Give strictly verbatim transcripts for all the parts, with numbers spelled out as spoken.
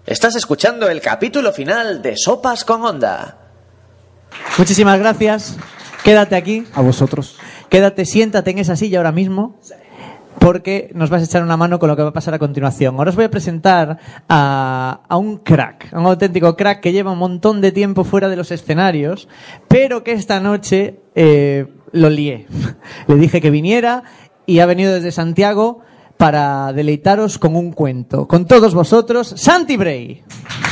Estás escuchando el capítulo final de Sopas con Onda. Muchísimas gracias. Quédate aquí. A vosotros. Quédate, siéntate en esa silla ahora mismo, porque nos vas a echar una mano con lo que va a pasar a continuación. Ahora os voy a presentar a, a un crack, a un auténtico crack que lleva un montón de tiempo fuera de los escenarios, pero que esta noche eh, lo lié. Le dije que viniera y ha venido desde Santiago para deleitaros con un cuento. Con todos vosotros, Santi Bray.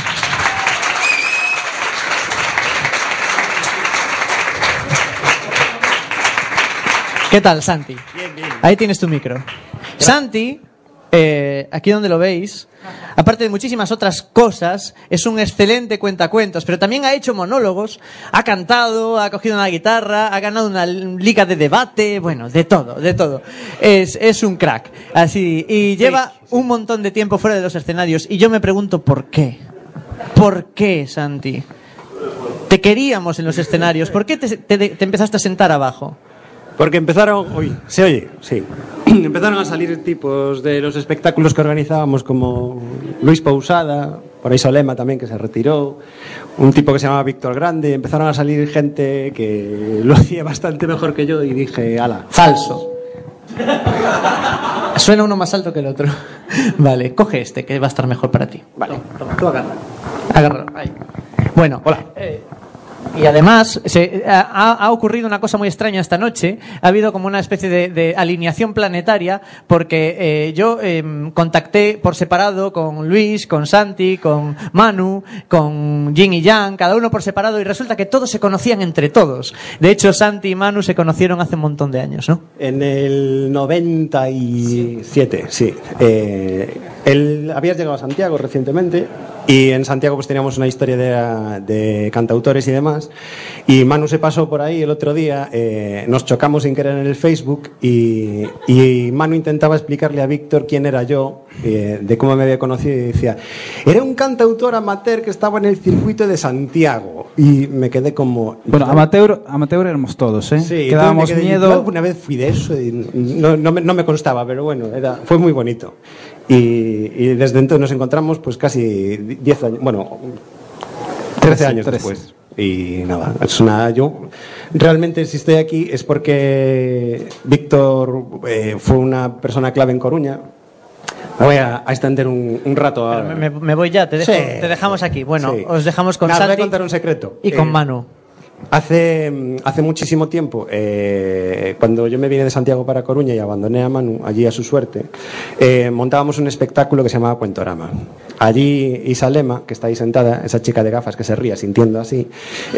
¿Qué tal, Santi? Bien, bien. Ahí tienes tu micro. Santi, eh, aquí donde lo veis, aparte de muchísimas otras cosas, es un excelente cuentacuentos, pero también ha hecho monólogos, ha cantado, ha cogido una guitarra, ha ganado una liga de debate, bueno, de todo, de todo. Es, es un crack. Así, y lleva un montón de tiempo fuera de los escenarios, y yo me pregunto por qué. ¿Por qué, Santi? Te queríamos en los escenarios, ¿por qué te, te, te empezaste a sentar abajo? Porque empezaron, uy, ¿se oye? Sí. Empezaron a salir tipos de los espectáculos que organizábamos, como Luis Pousada, por ahí Solema también, que se retiró, un tipo que se llamaba Víctor Grande. Empezaron a salir gente que lo hacía bastante mejor que yo y dije, ala, falso. Suena uno más alto que el otro. Vale, coge este, que va a estar mejor para ti. Vale, toma, tú agarra. Agarra, ahí. Bueno, hola. Eh, Y además se, ha, ha ocurrido una cosa muy extraña esta noche. Ha habido como una especie de, de alineación planetaria, porque eh, yo eh, contacté por separado con Luis, con Santi, con Manu, con Yin y Yang, cada uno por separado, y resulta que todos se conocían entre todos. De hecho, Santi y Manu se conocieron hace un montón de años, ¿no? En el noventa y siete, sí. Eh, él habías llegado a Santiago recientemente y en Santiago pues teníamos una historia de, de cantautores y demás. Y Manu se pasó por ahí el otro día, eh, nos chocamos sin querer en el Facebook y, y Manu intentaba explicarle a Víctor quién era yo, eh, de cómo me había conocido, y decía, era un cantautor amateur que estaba en el circuito de Santiago. Y me quedé como... Bueno, amateur, amateur éramos todos, ¿eh? Sí, quedábamos quedé, miedo... Yo alguna vez fui de eso y no, no, me, no me constaba, pero bueno, era, fue muy bonito. Y, y desde entonces nos encontramos pues casi diez años, bueno, trece años trece. Después. Y nada, es una, yo realmente si estoy aquí es porque Víctor eh, fue una persona clave en Coruña. Me voy a, a extender un, un rato. A... Me, me voy ya, te, dejo, sí, te dejamos aquí. Bueno, sí. Os dejamos con Nada, Santi. voy a contar un secreto. Y con eh, Manu. Hace, hace muchísimo tiempo, eh, cuando yo me vine de Santiago para Coruña y abandoné a Manu allí a su suerte, eh, montábamos un espectáculo que se llamaba Cuentorama. Allí Isalema, que está ahí sentada, esa chica de gafas que se ría sintiendo así,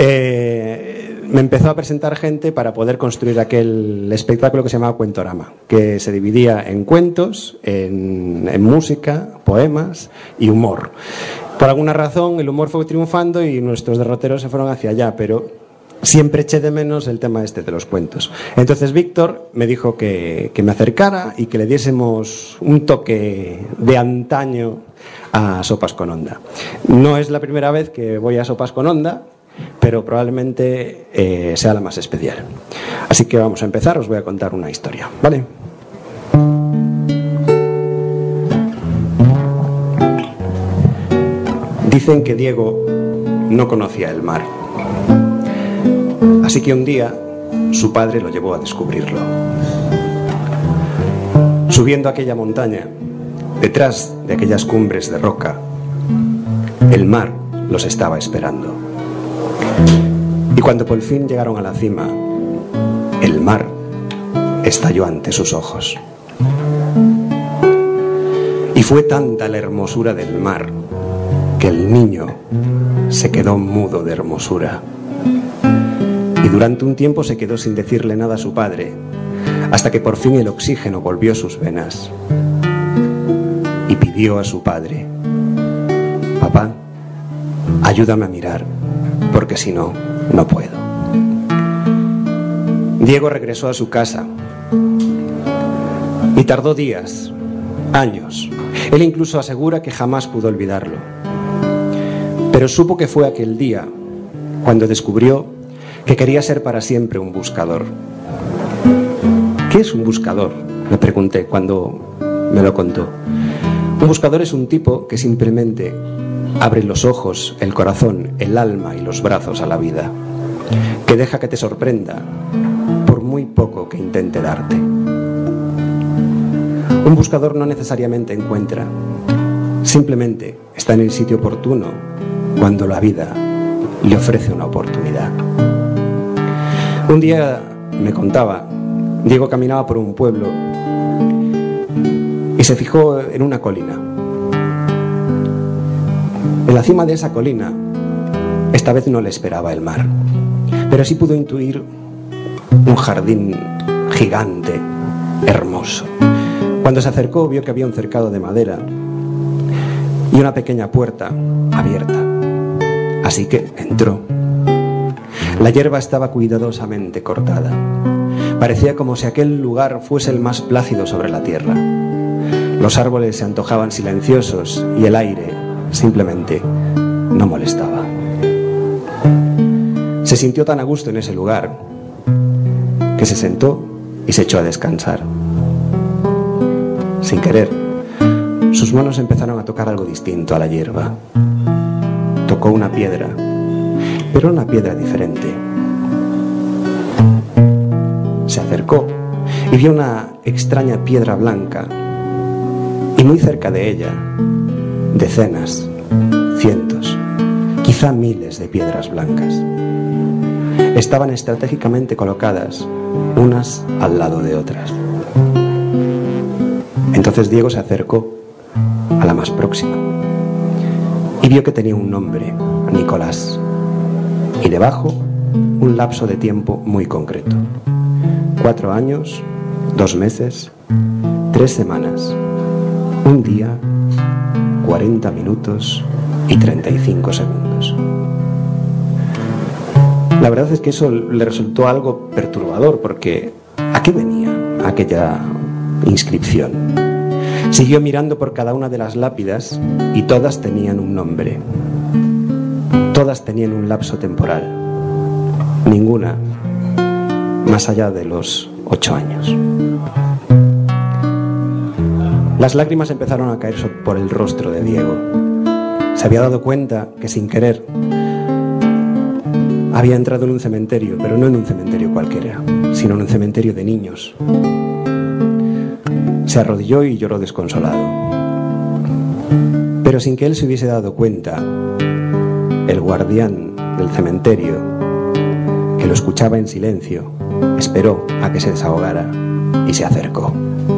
eh, me empezó a presentar gente para poder construir aquel espectáculo que se llamaba Cuentorama, que se dividía en cuentos, en, en música, poemas y humor. Por alguna razón el humor fue triunfando y nuestros derroteros se fueron hacia allá, pero siempre eché de menos el tema este de los cuentos. Entonces Víctor me dijo que, que me acercara y que le diésemos un toque de antaño a Sopas con Onda. No es la primera vez que voy a Sopas con Onda, pero probablemente eh, sea la más especial. Así que vamos a empezar, os voy a contar una historia, ¿vale? Dicen que Diego no conocía el mar. Así que un día su padre lo llevó a descubrirlo. Subiendo aquella montaña, detrás de aquellas cumbres de roca, el mar los estaba esperando. Y cuando por fin llegaron a la cima, el mar estalló ante sus ojos. Y fue tanta la hermosura del mar que el niño se quedó mudo de hermosura. Y durante un tiempo se quedó sin decirle nada a su padre, hasta que por fin el oxígeno volvió a sus venas. Y pidió a su padre, papá, ayúdame a mirar, porque si no, no puedo. Diego regresó a su casa y tardó días, años. Él incluso asegura que jamás pudo olvidarlo. Pero supo que fue aquel día cuando descubrió que quería ser para siempre un buscador. ¿Qué es un buscador?, me pregunté cuando me lo contó. Un buscador es un tipo que simplemente abre los ojos, el corazón, el alma y los brazos a la vida, que deja que te sorprenda por muy poco que intente darte. Un buscador no necesariamente encuentra, simplemente está en el sitio oportuno cuando la vida le ofrece una oportunidad. Un día me contaba, Diego caminaba por un pueblo y se fijó en una colina. En la cima de esa colina, esta vez no le esperaba el mar, pero sí pudo intuir un jardín gigante, hermoso. Cuando se acercó, vio que había un cercado de madera y una pequeña puerta abierta. Así que entró. La hierba estaba cuidadosamente cortada. Parecía como si aquel lugar fuese el más plácido sobre la tierra. Los árboles se antojaban silenciosos y el aire simplemente no molestaba. Se sintió tan a gusto en ese lugar que se sentó y se echó a descansar. Sin querer, sus manos empezaron a tocar algo distinto a la hierba. Tocó una piedra, pero una piedra diferente. Se acercó y vio una extraña piedra blanca y muy cerca de ella decenas, cientos, quizá miles de piedras blancas. Estaban estratégicamente colocadas unas al lado de otras. Entonces Diego se acercó a la más próxima y vio que tenía un nombre, Nicolás, y debajo un lapso de tiempo muy concreto. Cuatro años, dos meses, tres semanas, un día, cuarenta minutos y treinta y cinco segundos. La verdad es que eso le resultó algo perturbador, porque ¿a qué venía aquella inscripción? Siguió mirando por cada una de las lápidas y todas tenían un nombre. Todas tenían un lapso temporal. Ninguna más allá de los ocho años. Las lágrimas empezaron a caer por el rostro de Diego. Se había dado cuenta que sin querer había entrado en un cementerio, pero no en un cementerio cualquiera, sino en un cementerio de niños. Se arrodilló y lloró desconsolado. Pero sin que él se hubiese dado cuenta, el guardián del cementerio, que lo escuchaba en silencio, esperó a que se desahogara y se acercó.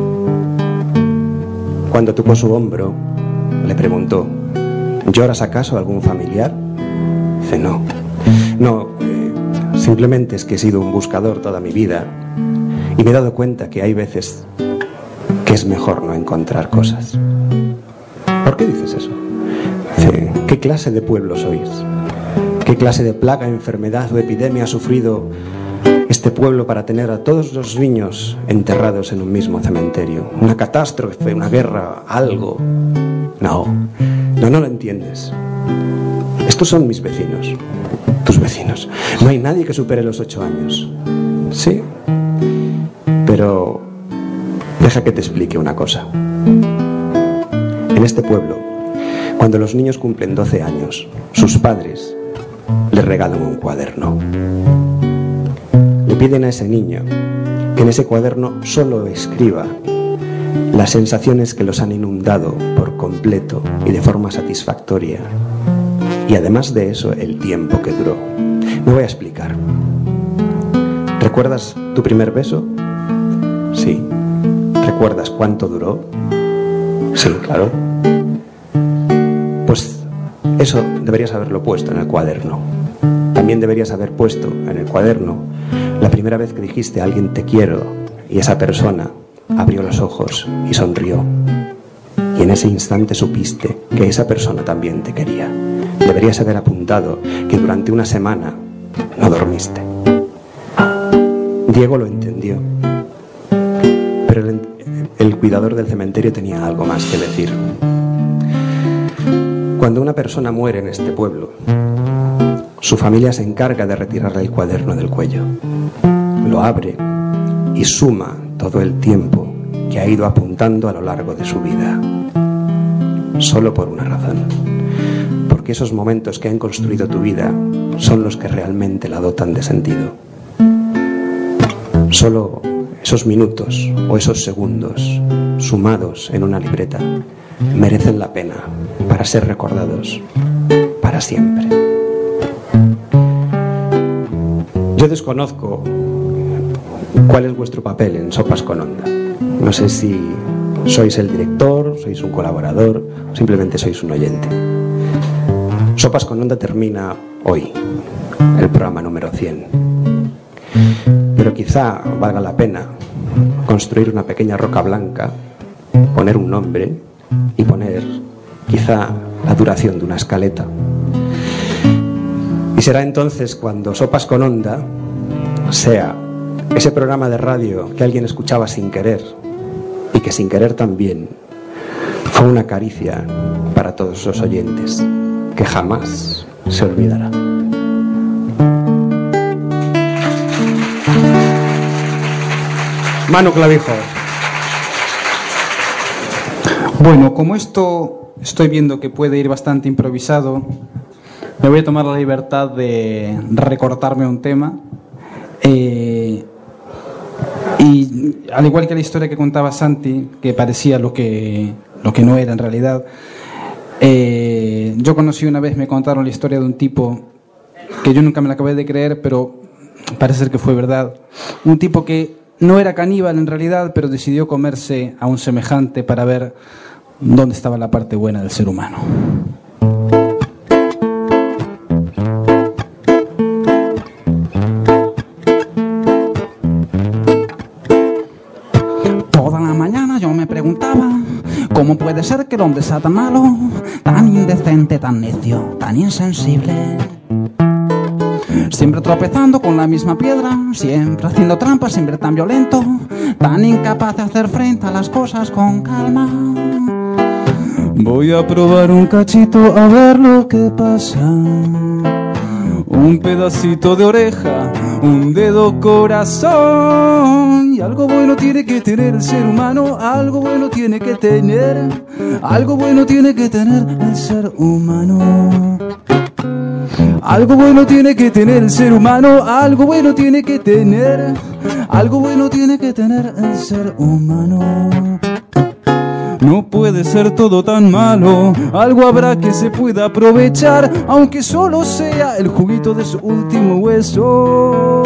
Cuando tocó su hombro, le preguntó: ¿lloras acaso a algún familiar? Dice: no, no, eh, simplemente es que he sido un buscador toda mi vida y me he dado cuenta que hay veces que es mejor no encontrar cosas. ¿Por qué dices eso? Dice: ¿qué clase de pueblo sois? ¿Qué clase de plaga, enfermedad o epidemia ha sufrido este pueblo para tener a todos los niños enterrados en un mismo cementerio? ¿Una catástrofe, una guerra, algo? No, no, no lo entiendes. Estos son mis vecinos, tus vecinos. No hay nadie que supere los ocho años. Sí, pero deja que te explique una cosa. En este pueblo, cuando los niños cumplen doce años, sus padres les regalan un cuaderno. Le piden a ese niño que en ese cuaderno solo escriba las sensaciones que los han inundado por completo y de forma satisfactoria. Y además de eso, el tiempo que duró. Me voy a explicar. ¿Recuerdas tu primer beso? Sí. ¿Recuerdas cuánto duró? Sí, claro. Pues eso deberías haberlo puesto en el cuaderno. También deberías haber puesto en el cuaderno la primera vez que dijiste a alguien te quiero y esa persona abrió los ojos y sonrió. Y en ese instante supiste que esa persona también te quería. Deberías haber apuntado que durante una semana no dormiste. Diego lo entendió. Pero el, el cuidador del cementerio tenía algo más que decir. Cuando una persona muere en este pueblo, su familia se encarga de retirarle el cuaderno del cuello. Lo abre y suma todo el tiempo que ha ido apuntando a lo largo de su vida. solo por una razón. Porque esos momentos que han construido tu vida son los que realmente la dotan de sentido. Solo esos minutos o esos segundos sumados en una libreta merecen la pena para ser recordados para siempre. Yo desconozco cuál es vuestro papel en Sopas con Onda. No sé si sois el director, sois un colaborador o simplemente sois un oyente. Sopas con Onda termina hoy, el programa número cien. Pero quizá valga la pena construir una pequeña roca blanca, poner un nombre y poner quizá la duración de una escaleta. Y será entonces cuando Sopas con Onda sea ese programa de radio que alguien escuchaba sin querer y que sin querer también fue una caricia para todos esos oyentes que jamás se olvidará. Manu Clavijo. Bueno, como esto estoy viendo que puede ir bastante improvisado, me voy a tomar la libertad de recortarme un tema. Eh, y al igual que la historia que contaba Santi, que parecía lo que, lo que no era en realidad, eh, yo conocí una vez, me contaron la historia de un tipo que yo nunca me la acabé de creer, pero parece ser que fue verdad. Un tipo que no era caníbal en realidad, pero decidió comerse a un semejante para ver dónde estaba la parte buena del ser humano. Toda la mañana yo me preguntaba cómo puede ser que el hombre sea tan malo, tan indecente, tan necio, tan insensible. Siempre tropezando con la misma piedra, siempre haciendo trampas, siempre tan violento, tan incapaz de hacer frente a las cosas con calma. Voy a probar un cachito a ver lo que pasa. Un pedacito de oreja, un dedo corazón. Y algo bueno tiene que tener el ser humano, algo bueno tiene que tener, algo bueno tiene que tener el ser humano. Algo bueno tiene que tener el ser humano, algo bueno tiene que tener, algo bueno tiene que tener el ser humano. No puede ser todo tan malo, algo habrá que se pueda aprovechar, aunque solo sea el juguito de su último hueso.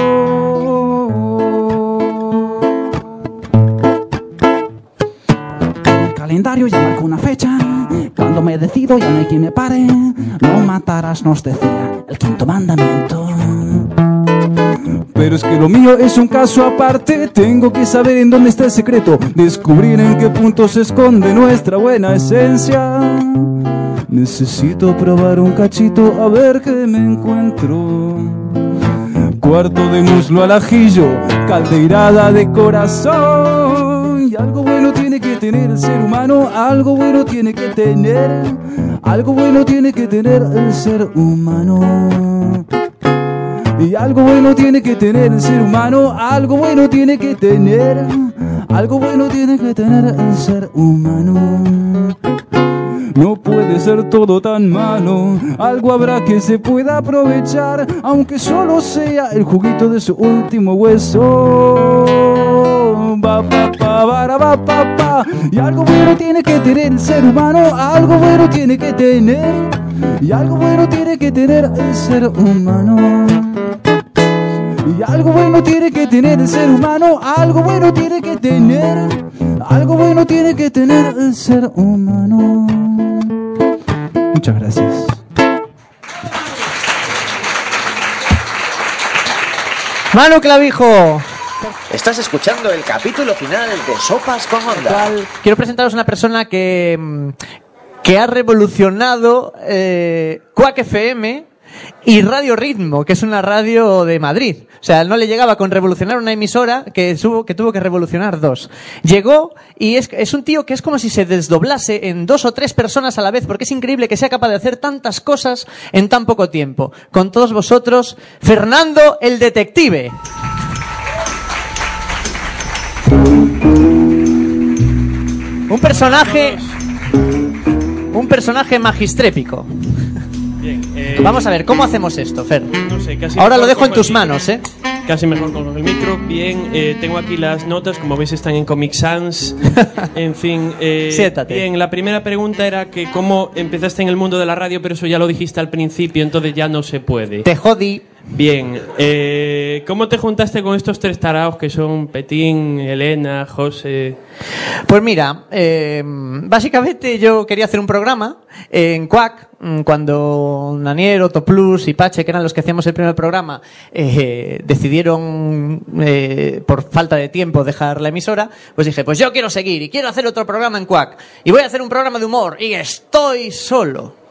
El calendario ya marca una fecha, cuando me decido ya no hay quien me pare. No matarás, nos decía el quinto mandamiento. Pero es que lo mío es un caso aparte. Tengo que saber en dónde está el secreto, descubrir en qué punto se esconde nuestra buena esencia. Necesito probar un cachito a ver qué me encuentro. Cuarto de muslo al ajillo, caldeirada de corazón. Y algo bueno tiene que tener el ser humano, algo bueno tiene que tener, algo bueno tiene que tener el ser humano. Y algo bueno tiene que tener el ser humano, algo bueno tiene que tener, algo bueno tiene que tener el ser humano. No puede ser todo tan malo, algo habrá que se pueda aprovechar, aunque solo sea el juguito de su último hueso. Ba, pa, pa, bara, ba, pa, pa. Y algo bueno tiene que tener el ser humano, algo bueno tiene que tener, y algo bueno tiene que tener el ser humano. Y algo bueno tiene que tener el ser humano, algo bueno tiene que tener, algo bueno tiene que tener el ser humano. Muchas gracias. Manu Clavijo. Estás escuchando el capítulo final de Sopas con Onda. Quiero presentaros a una persona que, que ha revolucionado eh, Quack F M y Radio Ritmo, que es una radio de Madrid. O sea, no le llegaba con revolucionar una emisora que tuvo que, tuvo que revolucionar dos. Llegó y es, es un tío que es como si se desdoblase en dos o tres personas a la vez, porque es increíble que sea capaz de hacer tantas cosas en tan poco tiempo. Con todos vosotros, Fernando el Detective. Un personaje un personaje magistrépico. Bien, eh, Vamos a ver, ¿cómo hacemos esto, Fer? No sé, casi Ahora lo mejor dejo con en tus el manos, micro. ¿eh? Casi mejor con el micro. Bien, eh, tengo aquí las notas, como veis están en Comic Sans. En fin, eh, Siéntate. bien, la primera pregunta era que cómo empezaste en el mundo de la radio, pero eso ya lo dijiste al principio, entonces ya no se puede. Te jodí. Bien, eh, ¿cómo te juntaste con estos tres taraos que son Petín, Elena, José? Pues mira, eh, básicamente yo quería hacer un programa en Quack, cuando Nanier, Otoplus y Pache, que eran los que hacíamos el primer programa, eh, decidieron, eh, por falta de tiempo, dejar la emisora, pues dije, pues yo quiero seguir y quiero hacer otro programa en Quack. Y voy a hacer un programa de humor y estoy solo.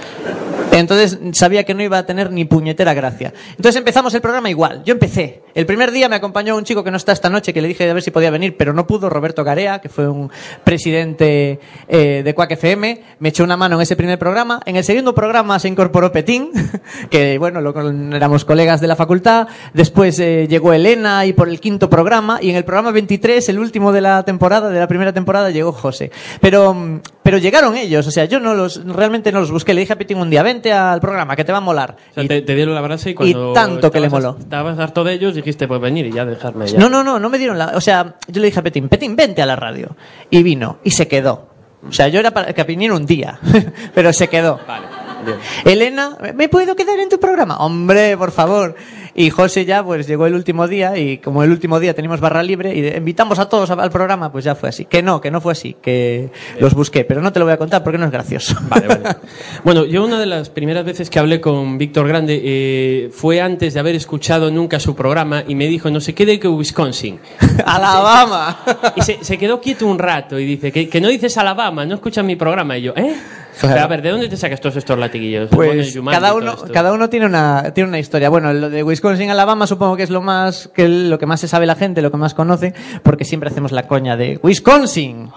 Entonces sabía que no iba a tener ni puñetera gracia. Entonces empezamos el programa igual. Yo empecé. El primer día me acompañó un chico que no está esta noche, que le dije a ver si podía venir, pero no pudo, Roberto Garea, que fue un presidente eh, de Quack F M. Me echó una mano en ese primer programa. En el segundo programa se incorporó Petín, que bueno, lo, éramos colegas de la facultad. Después eh, llegó Elena y por el quinto programa. Y en el programa veintitrés, el último de la temporada, de la primera temporada, llegó José. Pero, pero llegaron ellos. O sea, yo no los, realmente no los busqué. Le dije a Petín un día, vente al programa, que te va a molar. O sea, y, te, te dieron la brasa y cuando y tanto que le estabas- moló. estabas harto de ellos, dijiste, pues venir y ya dejarme ya. No, no, no, no me dieron la... O sea, yo le dije a Petín, Petín, vente a la radio. Y vino, y se quedó. O sea, yo era para que viniera un día, pero se quedó. Vale, bien. Elena, ¿me puedo quedar en tu programa? Hombre, por favor. Y José ya, pues llegó el último día, y como el último día teníamos barra libre, y invitamos a todos al programa, pues ya fue así. Que no, que no fue así, que los busqué, pero no te lo voy a contar porque no es gracioso. Vale, vale. Bueno, yo una de las primeras veces que hablé con Víctor Grande eh, fue antes de haber escuchado nunca su programa y me dijo, no sé qué de que Wisconsin. ¡Alabama! Y se, se quedó quieto un rato y dice, que, que no dices Alabama, no escuchas mi programa. Y yo, ¿eh? Claro. Pero a ver, ¿de dónde te sacas todos estos latiguillos? Bueno, Pues Jumanji cada y todo uno, esto. cada uno tiene una, tiene una historia. Bueno, lo de Wisconsin, Alabama, supongo que es lo más, que lo que más se sabe la gente, lo que más conoce, porque siempre hacemos la coña de Wisconsin.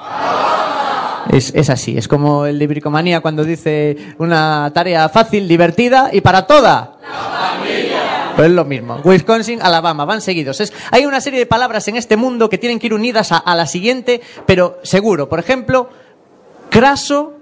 Es, es así, es como el de Bricomanía cuando dice una tarea fácil, divertida y para toda. La familia. Pues es lo mismo. Wisconsin, Alabama, van seguidos. Es, hay una serie de palabras en este mundo que tienen que ir unidas a, a la siguiente, pero seguro. Por ejemplo, craso.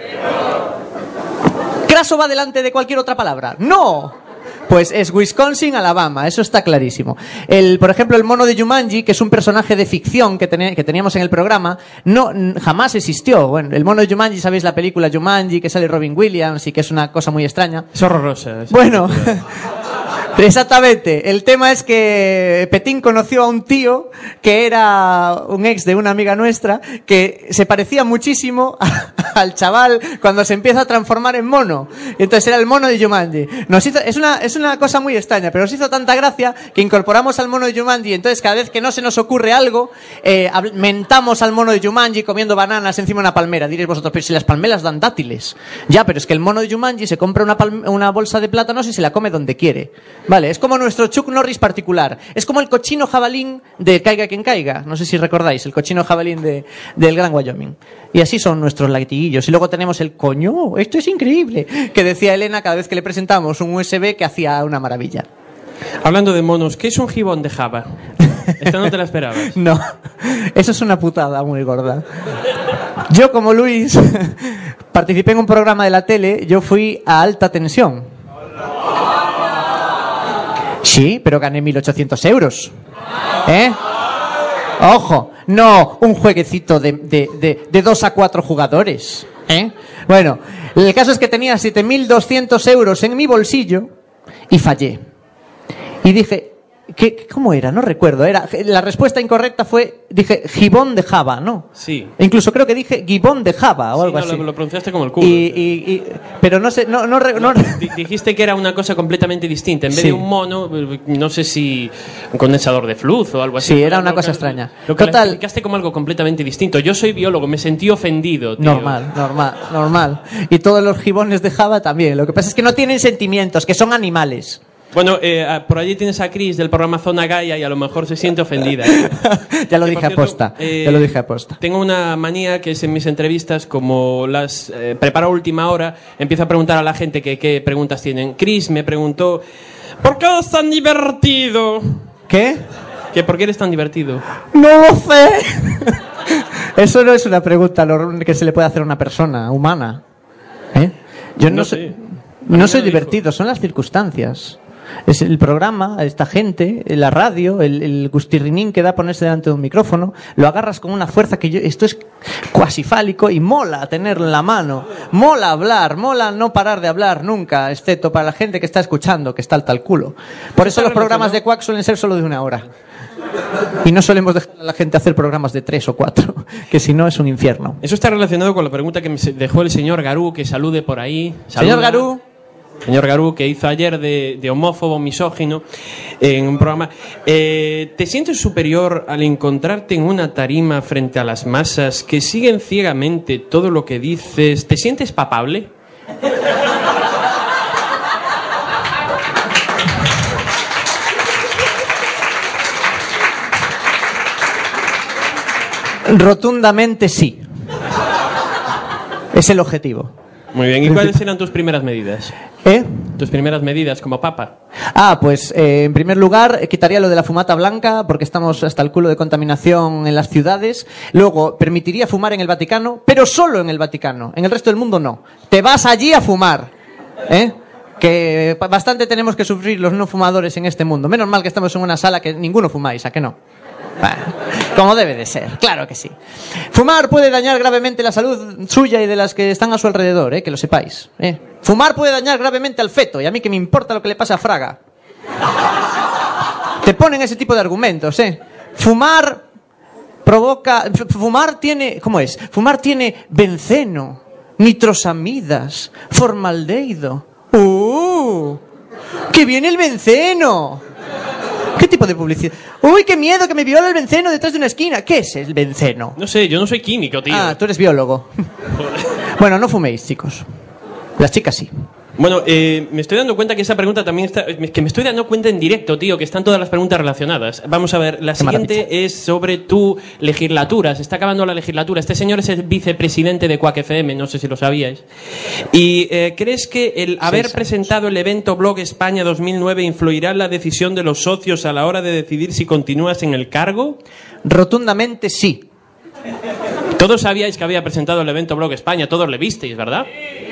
¿Craso va delante de cualquier otra palabra? ¡No! Pues es Wisconsin, Alabama, eso está clarísimo. El, por ejemplo, el mono de Jumanji, que es un personaje de ficción que, ten, que teníamos en el programa, no jamás existió. Bueno, el mono de Jumanji, ¿sabéis la película Jumanji, que sale Robin Williams y que es una cosa muy extraña? Es horrorosa. esa Bueno, película. exactamente. El tema es que Petín conoció a un tío que era un ex de una amiga nuestra que se parecía muchísimo a, al chaval cuando se empieza a transformar en mono. Y entonces era el mono de Jumanji. Nos hizo, es una, es una cosa muy extraña, pero nos hizo tanta gracia que incorporamos al mono de Jumanji. Entonces cada vez que no se nos ocurre algo, eh, mentamos al mono de Jumanji comiendo bananas encima de una palmera. Diréis vosotros, pero si las palmeras dan dátiles. Ya, pero es que el mono de Jumanji se compra una, palme, una bolsa de plátanos y se la come donde quiere. Vale, es como nuestro Chuck Norris particular. Es como el cochino jabalín de Caiga quien caiga. No sé si recordáis, el cochino jabalín de, del Gran Wyoming. Y así son nuestros latiguillos. Y luego tenemos el coño, esto es increíble, que decía Elena cada vez que le presentamos un U S B que hacía una maravilla. Hablando de monos, ¿qué es un gibón de Java? Esta no te la esperabas. No, eso es una putada muy gorda. Yo, como Luis, participé en un programa de la tele, yo fui a alta tensión. Sí, pero gané mil ochocientos euros. ¿Eh? Ojo, no un jueguecito de, de, de, de dos a cuatro jugadores. ¿Eh? Bueno, el caso es que tenía siete mil doscientos euros en mi bolsillo y fallé. Y dije, ¿qué, ¿cómo era? No recuerdo. Era, la respuesta incorrecta fue, dije, gibón de Java, ¿no? Sí. E incluso creo que dije gibón de Java o Sí, algo no, así. Lo, lo pronunciaste como el culo. Y, y, y, pero no sé, no, no, no, no Di- Dijiste que era una cosa completamente distinta. En vez Sí. de un mono, no sé si un condensador de fluz o algo así. Sí, era una Lo cosa que- extraña. Lo que Total. explicaste como algo completamente distinto. Yo soy biólogo, me sentí ofendido, tío. Normal, normal, normal. Y todos los gibones de Java también. Lo que pasa es que no tienen sentimientos, que son animales. Bueno, eh, ah, por allí tienes a Chris del programa Zona Gaia y a lo mejor se siente ofendida. ¿eh? Ya lo Que, dije por cierto, aposta. eh, Ya lo dije aposta. Tengo una manía que es en mis entrevistas, como las eh, preparo a última hora, empiezo a preguntar a la gente que, qué preguntas tienen. Chris me preguntó, ¿por qué eres tan divertido? ¿Qué? ¿Que por qué eres tan divertido? No lo sé. Eso no es una pregunta que se le puede hacer a una persona humana. Yo no, No soy, sé. no soy lo divertido, son las circunstancias. Es el programa, esta gente, la radio, el, el gustirrinín que da ponerse delante de un micrófono, lo agarras con una fuerza que yo, esto es cuasi fálico y mola tenerlo en la mano, mola hablar, mola no parar de hablar nunca, excepto para la gente que está escuchando, que está al tal culo. Por eso los programas de Quack suelen ser solo de una hora. Y no solemos dejar a la gente hacer programas de tres o cuatro, que si no es un infierno. Eso está relacionado con la pregunta que me dejó el señor Garú, que salude por ahí. Saluda. Señor Garú. Señor Garú, que hizo ayer de, de homófobo, misógino, en un programa. Eh, ¿Te sientes superior al encontrarte en una tarima frente a las masas que siguen ciegamente todo lo que dices? ¿Te sientes papable? Rotundamente sí. Es el objetivo. Muy bien. ¿Y cuáles eran tus primeras medidas? ¿Eh? Tus primeras medidas como papa. Ah, pues eh, en primer lugar eh, quitaría lo de la fumata blanca porque estamos hasta el culo de contaminación en las ciudades. Luego permitiría fumar en el Vaticano, pero solo en el Vaticano. En el resto del mundo no. Te vas allí a fumar, ¿eh? Que bastante tenemos que sufrir los no fumadores en este mundo. Menos mal que estamos en una sala que ninguno fumáis, ¿a que no? Bueno, como debe de ser, claro que sí. Fumar puede dañar gravemente la salud suya y de las que están a su alrededor, ¿eh? Que lo sepáis, ¿eh? Fumar puede dañar gravemente al feto, y a mí que me importa lo que le pasa a Fraga. Te ponen ese tipo de argumentos, ¿eh? Fumar provoca... Fumar tiene... ¿Cómo es? Fumar tiene benceno, nitrosamidas, formaldehído. ¡Uh! ¡Que viene el benceno! ¿Qué tipo de publicidad? ¡Uy, qué miedo, que me viola el benceno detrás de una esquina! ¿Qué es el benceno? No sé, yo no soy químico, tío. Ah, tú eres biólogo. Bueno, no fuméis, chicos. Las chicas sí. Bueno, eh, me estoy dando cuenta que esa pregunta también está... Que me estoy dando cuenta en directo, tío, que están todas las preguntas relacionadas. Vamos a ver, la Qué siguiente maravilla. es sobre tu legislatura. Se está acabando la legislatura. Este señor es el vicepresidente de Quack F M, no sé si lo sabíais. ¿Y eh, crees que el haber años. presentado el evento Blog España dos mil nueve influirá en la decisión de los socios a la hora de decidir si continúas en el cargo? Rotundamente sí. Todos sabíais que había presentado el evento Blog España, todos le visteis, ¿verdad?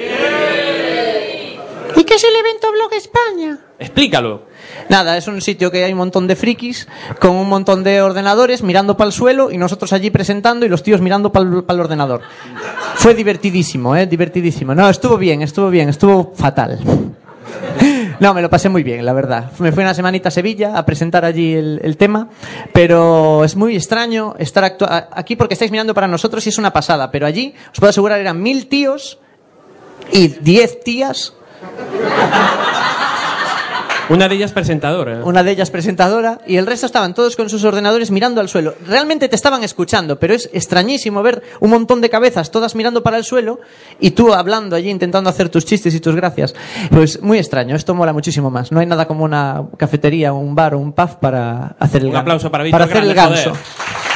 ¿Y qué es el evento Blog España? Explícalo. Nada, es un sitio que hay un montón de frikis con un montón de ordenadores mirando para el suelo y nosotros allí presentando y los tíos mirando para el ordenador. Fue divertidísimo, ¿eh? Divertidísimo. No, estuvo bien, estuvo bien, estuvo fatal. No, me lo pasé muy bien, la verdad. Me fui una semanita a Sevilla a presentar allí el, el tema, pero es muy extraño estar actua- aquí porque estáis mirando para nosotros y es una pasada, pero allí, os puedo asegurar, eran mil tíos y diez tías. Una de ellas presentadora. Una de ellas presentadora y el resto estaban todos con sus ordenadores mirando al suelo. Realmente te estaban escuchando, pero es extrañísimo ver un montón de cabezas todas mirando para el suelo y tú hablando allí intentando hacer tus chistes y tus gracias. Pues muy extraño, esto mola muchísimo más. No hay nada como una cafetería, un bar o un pub para hacer el Un ganso. aplauso para Víctor Para hacer el Grande, ganso. joder.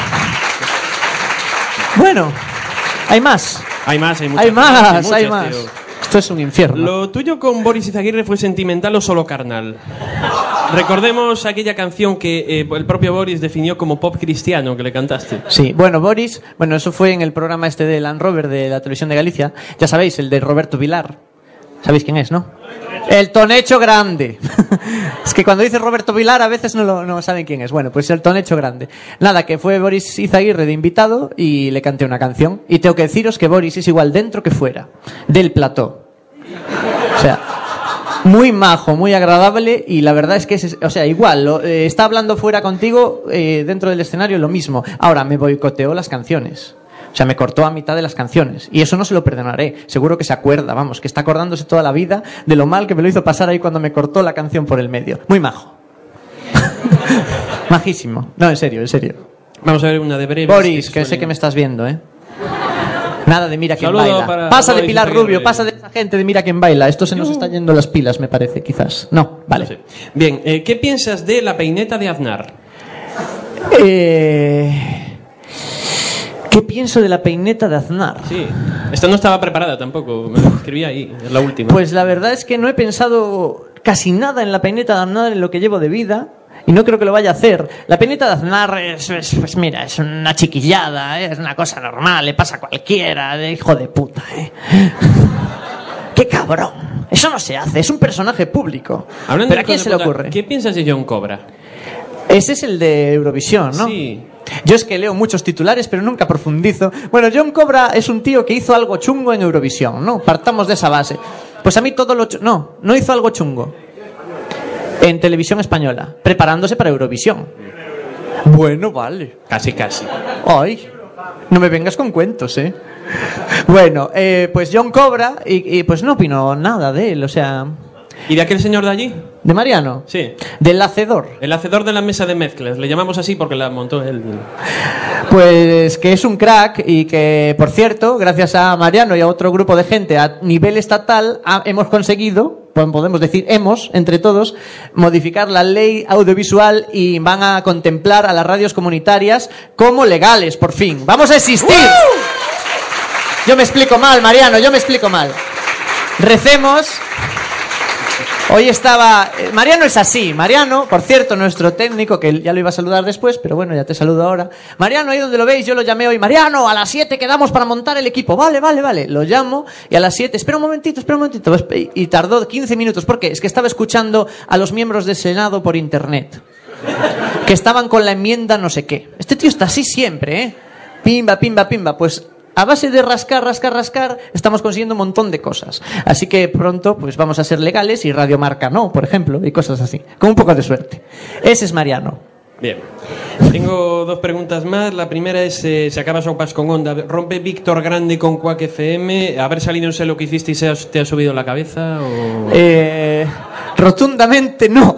Bueno, hay más. Hay más, hay muchas. Hay más, muchas, hay más. tío. Esto es un infierno. ¿Lo tuyo con Boris Izaguirre fue sentimental o solo carnal? Recordemos aquella canción que eh, el propio Boris definió como pop cristiano que le cantaste. Sí, bueno, Boris, bueno, eso fue en el programa este de Land Rover de la televisión de Galicia. Ya sabéis, el de Roberto Vilar. ¿Sabéis quién es, no? El Tonecho Grande. Es que cuando dice Roberto Vilar a veces no, lo, no saben quién es. Bueno, pues el Tonecho Grande. Nada, que fue Boris Izaguirre de invitado y le canté una canción. Y tengo que deciros que Boris es igual dentro que fuera. Del plató. O sea, muy majo, muy agradable y la verdad es que es, o sea, igual, lo, eh, está hablando fuera contigo, eh, dentro del escenario lo mismo. Ahora, me boicoteó las canciones. O sea, me cortó a mitad de las canciones. Y eso no se lo perdonaré. Seguro que se acuerda, vamos, que está acordándose toda la vida de lo mal que me lo hizo pasar ahí cuando me cortó la canción por el medio. Muy majo. Majísimo. No, en serio, en serio. Vamos a ver una de breves. Boris, que sé que me estás viendo, ¿eh? Nada de mira quién Saludo baila. para Pasa de Boris Pilar Izaguirre. Rubio, pasa de esa gente de mira quién baila. Esto se nos está yendo las pilas, me parece, quizás. No, vale. No sé. Bien, eh, ¿qué piensas de la peineta de Aznar? Eh... ¿Qué pienso de la peineta de Aznar? Sí. Esta no estaba preparada tampoco. Me lo escribí ahí, es la última. Pues la verdad es que no he pensado casi nada en la peineta de Aznar en lo que llevo de vida. Y no creo que lo vaya a hacer. La peineta de Aznar es, es pues mira, es una chiquillada, ¿eh? Es una cosa normal, le pasa a cualquiera, de hijo de puta, ¿eh? ¡Qué cabrón! Eso no se hace, es un personaje público. Hablando ¿Pero de a quién cosas se le puta, ocurre? ¿Qué piensas de John Cobra? Ese es el de Eurovisión, ¿no? Sí. Yo es que leo muchos titulares, pero nunca profundizo. Bueno, John Cobra es un tío que hizo algo chungo en Eurovisión, ¿no? Partamos de esa base. Pues a mí todo lo... No, no hizo algo chungo. En televisión española, preparándose para Eurovisión. Bueno, vale. Casi, casi. Ay, no me vengas con cuentos, ¿eh? Bueno, eh, pues John Cobra, y, y pues no opino nada de él, o sea... ¿Y de aquel señor de allí? ¿De Mariano? Sí. Del hacedor. El hacedor de la mesa de mezclas. Le llamamos así porque la montó él. Pues que es un crack y que, por cierto, gracias a Mariano y a otro grupo de gente a nivel estatal, ha, hemos conseguido, podemos decir hemos, entre todos, modificar la ley audiovisual y van a contemplar a las radios comunitarias como legales, por fin. ¡Vamos a existir! ¡Uh! Yo me explico mal, Mariano, yo me explico mal. Recemos... Hoy estaba... Mariano es así. Mariano, por cierto, nuestro técnico, que ya lo iba a saludar después, pero bueno, ya te saludo ahora. Mariano, ahí donde lo veis, yo lo llamé hoy. Mariano, a las siete quedamos para montar el equipo. Vale, vale, vale. Lo llamo y a las siete... Espera un momentito, espera un momentito. Y tardó quince minutos. ¿Por qué? Es que estaba escuchando a los miembros del Senado por internet. Que estaban con la enmienda no sé qué. Este tío está así siempre, ¿eh? Pimba, pimba, pimba. Pues... a base de rascar, rascar, rascar, estamos consiguiendo un montón de cosas. Así que pronto pues vamos a ser legales y Radio Marca no, por ejemplo, y cosas así. Con un poco de suerte. Ese es Mariano. Bien. Tengo dos preguntas más. La primera es, eh, se acaba Sopas con Onda. ¿Rompe Víctor Grande con Quack F M? ¿Haber salido en Sé lo que hiciste y se te ha subido la cabeza? O... Eh, rotundamente no.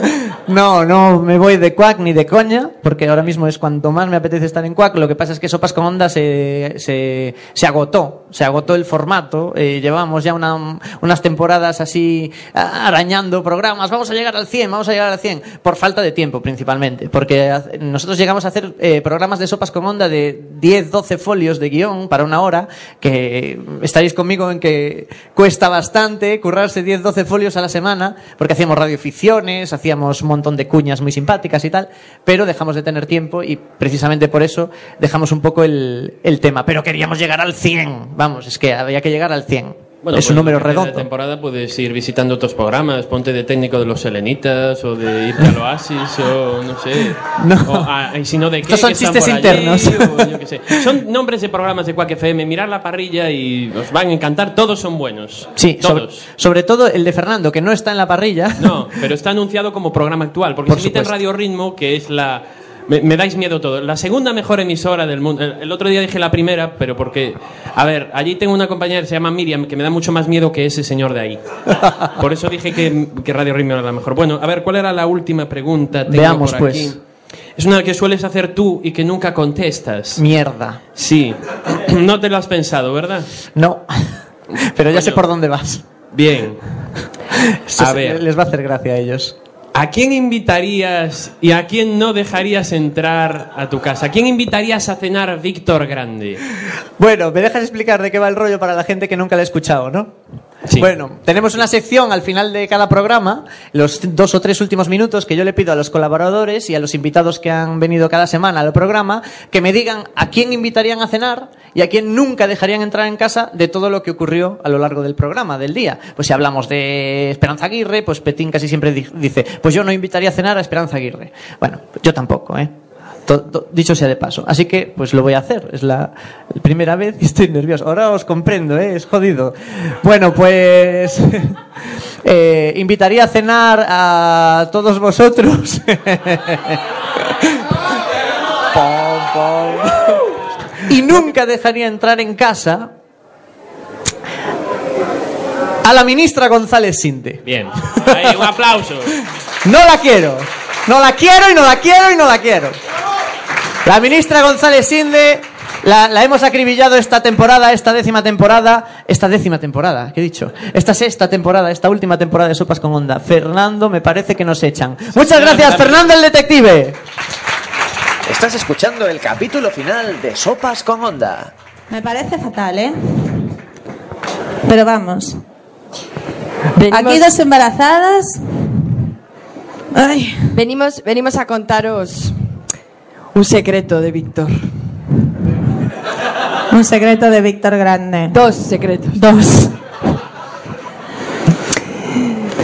No, no me voy de Quack ni de coña, porque ahora mismo es cuanto más me apetece estar en Quack. Lo que pasa es que Sopas con Onda se, se, se agotó. Se agotó el formato. Eh, llevamos ya una, unas temporadas así arañando programas. Vamos a llegar al cien, vamos a llegar al cien. Por falta de tiempo, principalmente. Porque nosotros llegamos a hacer eh, programas de Sopas con Onda de diez, doce folios de guión para una hora, que estaréis conmigo en que cuesta bastante currarse diez, doce folios a la semana, porque hacíamos radioficciones, hacíamos un montón de cuñas muy simpáticas y tal, pero dejamos de tener tiempo y precisamente por eso dejamos un poco el, el tema. Pero queríamos llegar al cien, vamos, es que había que llegar al cien. Bueno, es pues un número en la redondo. temporada puedes ir visitando otros programas, ponte de técnico de los Selenitas o de irte al Oasis o no sé. No. O, a, y si no, de qué. Estos son que están chistes por internos. allí, o yo qué sé. Son nombres de programas de Quack F M. Mirad la parrilla y os van a encantar. Todos son buenos. Sí, sobre, todos. sobre todo el de Fernando, que no está en la parrilla. No, pero está anunciado como programa actual, porque Por se emite en supuesto. Radio Ritmo, que es la... Me, me dais miedo todo. La segunda mejor emisora del mundo. El, el otro día dije la primera, pero porque... A ver, allí tengo una compañera que se llama Miriam, que me da mucho más miedo que ese señor de ahí. Por eso dije que, que Radio Ritmo era la mejor. Bueno, a ver, ¿cuál era la última pregunta? Tengo Veamos, por pues. aquí. Es una que sueles hacer tú y que nunca contestas. Mierda. Sí. No te lo has pensado, ¿verdad? No. Pero ya Coño. sé por dónde vas. Bien. Eso A se- ver. Les va a hacer gracia a ellos. ¿A quién invitarías y a quién no dejarías entrar a tu casa? ¿A quién invitarías a cenar Víctor Grande? Bueno, me dejas explicar de qué va el rollo para la gente que nunca lo ha escuchado, ¿no? Sí. Bueno, tenemos una sección al final de cada programa, los dos o tres últimos minutos, que yo le pido a los colaboradores y a los invitados que han venido cada semana al programa que me digan a quién invitarían a cenar y a quién nunca dejarían entrar en casa de todo lo que ocurrió a lo largo del programa, del día. Pues si hablamos de Esperanza Aguirre, pues Petín casi siempre di- dice, pues yo no invitaría a cenar a Esperanza Aguirre. Bueno, yo tampoco, ¿eh? To- to- dicho sea de paso. Así que, pues lo voy a hacer. Es la primera vez y estoy nervioso. Ahora os comprendo, ¿eh? Es jodido. Bueno, pues... eh, invitaría a cenar a todos vosotros. Pom, pom. Y nunca dejaría entrar en casa a la ministra González Sinte. Bien. Ahí, un aplauso. No la quiero. No la quiero y no la quiero y no la quiero. La ministra González Sinde la, la hemos acribillado esta temporada, esta décima temporada, esta décima temporada, ¿qué he dicho? Esta sexta temporada, esta última temporada de Sopas con Onda. Fernando, me parece que nos echan. Muchas gracias, Fernando el detective. Estás escuchando el capítulo final de Sopas con Onda. Me parece fatal, ¿eh? Pero vamos. Venimos, Aquí dos embarazadas. Ay, venimos, venimos a contaros un secreto de Víctor. un secreto de Víctor Grande. Dos secretos. Dos.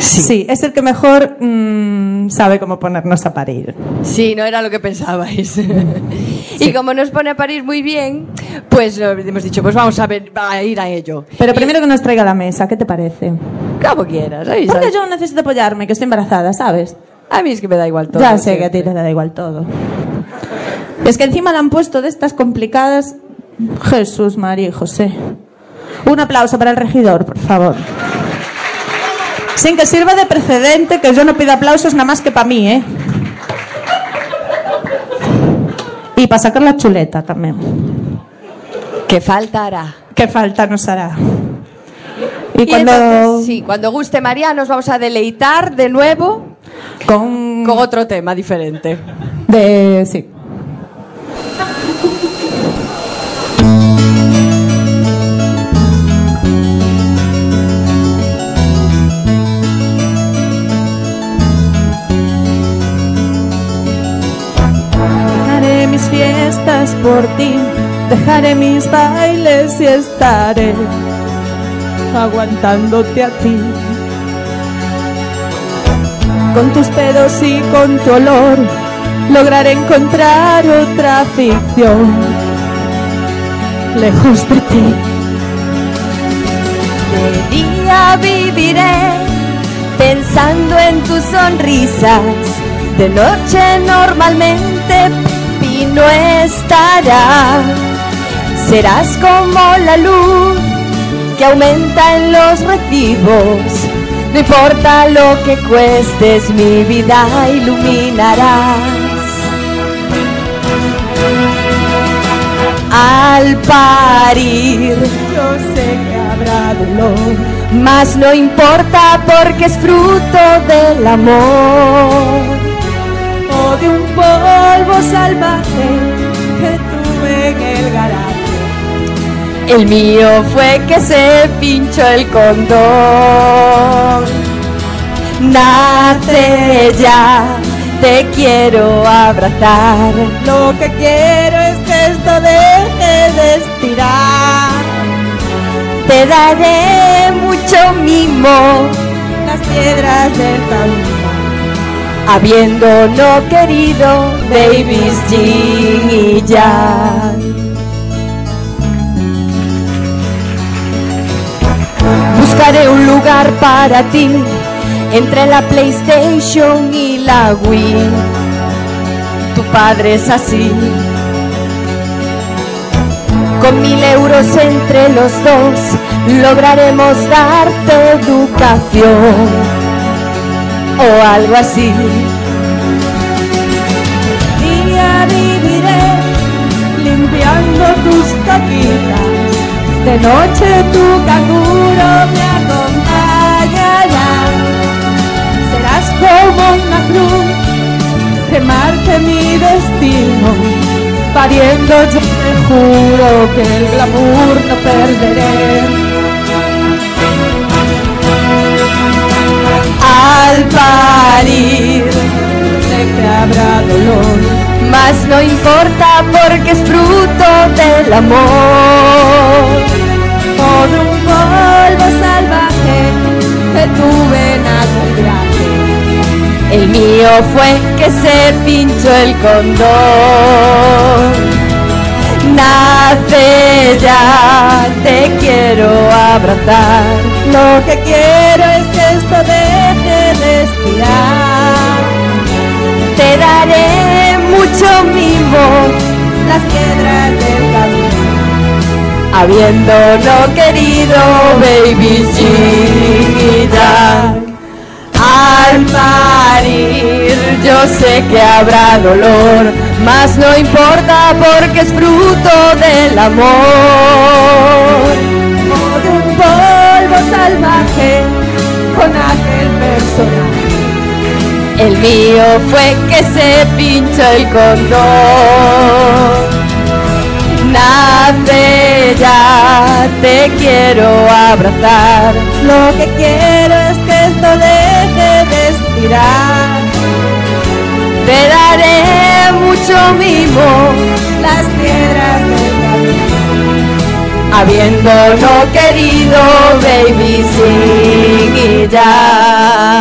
Sí. Sí, es el que mejor mmm, sabe cómo ponernos a parir. Sí, no era lo que pensabais. Sí. Y como nos pone a parir muy bien, pues hemos dicho, pues vamos a, ver, a ir a ello. Pero primero y... que nos traiga a la mesa, ¿qué te parece? Como quieras. ¿Sabes? Porque yo necesito apoyarme, que estoy embarazada, ¿sabes? A mí es que me da igual todo. Ya sé que a ti te da igual todo. Es que encima le han puesto de estas complicadas. Jesús, María y José. Un aplauso para el regidor, por favor. Sin que sirva de precedente que yo no pido aplausos nada más que para mí, ¿eh? Y para sacar la chuleta también. ¿Qué falta hará? ¿Qué falta nos hará? Y, y cuando... entonces, sí, cuando guste María nos vamos a deleitar de nuevo con, con otro tema diferente. De... sí. Fiestas por ti, dejaré mis bailes y estaré aguantándote a ti. Con tus pedos y con tu olor lograré encontrar otra ficción lejos de ti. De día viviré pensando en tus sonrisas, de noche normalmente no estará. Serás como la luz que aumenta en los recibos. No importa lo que cuestes, mi vida iluminarás. Al parir, yo sé que habrá dolor, mas no importa porque es fruto del amor. O de un polvo salvaje que tuve en el garaje. El mío fue que se pinchó el condón. Nace ya, te quiero abrazar. Lo que quiero es que esto deje de estirar. Te daré mucho mimo, las piedras del camino, habiendo no querido babies Jin y Jack. Buscaré un lugar para ti entre la PlayStation y la Wii. Tu padre es así. Con mil euros entre los dos lograremos darte educación o algo así. Día viviré limpiando tus caquitas, de noche tu canguro me acompañará. Serás como una cruz que marque mi destino, pariendo yo te juro que el glamour no perderé. Al parir, sé que habrá dolor, mas no importa porque es fruto del amor. O de un polvo salvaje que tuve en aquel viaje. El mío fue que se pinchó el condón. Nace ya, te quiero abrazar. Lo que quiero es que esto deje de estirar. Te daré mucho mimo, las piedras del camino, habiendo no querido baby chiquita. Al parir yo sé que habrá dolor, mas no importa porque es fruto del amor. O de un polvo salvaje con aquel personaje. El mío fue que se pinchó el condón. Nace ya, te quiero abrazar. Lo que quiero es que esto deje de estirar. Te daré mucho mimo, las piedras del camino, habiendo no querido baby sin ya.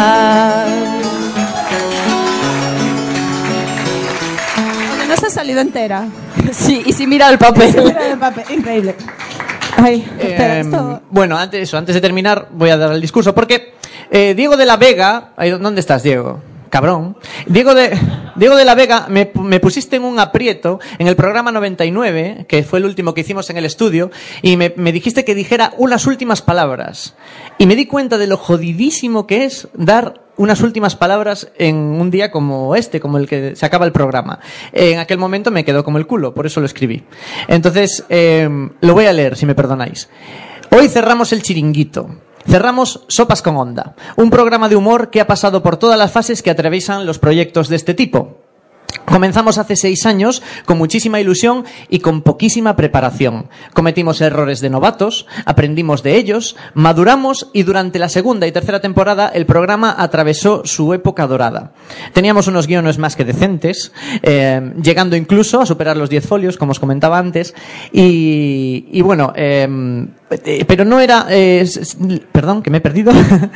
leído entera. Sí, y si mira el papel. Sí, mira el papel. Increíble. Ay, espera, Eh, esto... Bueno, antes, eso, antes de terminar voy a dar el discurso porque eh, Diego de la Vega, ahí, ¿dónde estás, Diego? Cabrón. Diego de, Diego de la Vega, me, me pusiste en un aprieto en el programa noventa y nueve, que fue el último que hicimos en el estudio, y me, me dijiste que dijera unas últimas palabras. Y me di cuenta de lo jodidísimo que es dar unas últimas palabras en un día como este, como el que se acaba el programa. En aquel momento me quedó como el culo, por eso lo escribí. Entonces, eh, lo voy a leer, si me perdonáis. Hoy cerramos el chiringuito. Cerramos Sopas con Onda, un programa de humor que ha pasado por todas las fases que atraviesan los proyectos de este tipo. Comenzamos hace seis años con muchísima ilusión y con poquísima preparación. Cometimos errores de novatos, aprendimos de ellos, maduramos y durante la segunda y tercera temporada el programa atravesó su época dorada. Teníamos unos guiones más que decentes, eh, llegando incluso a superar los diez folios, como os comentaba antes, y, y bueno, eh, pero no era... Eh, perdón, que me he perdido...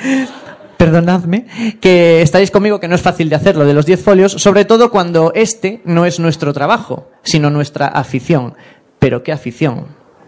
Perdonadme, que estáis conmigo que no es fácil de hacerlo de los diez folios, sobre todo cuando este no es nuestro trabajo, sino nuestra afición. Pero qué afición.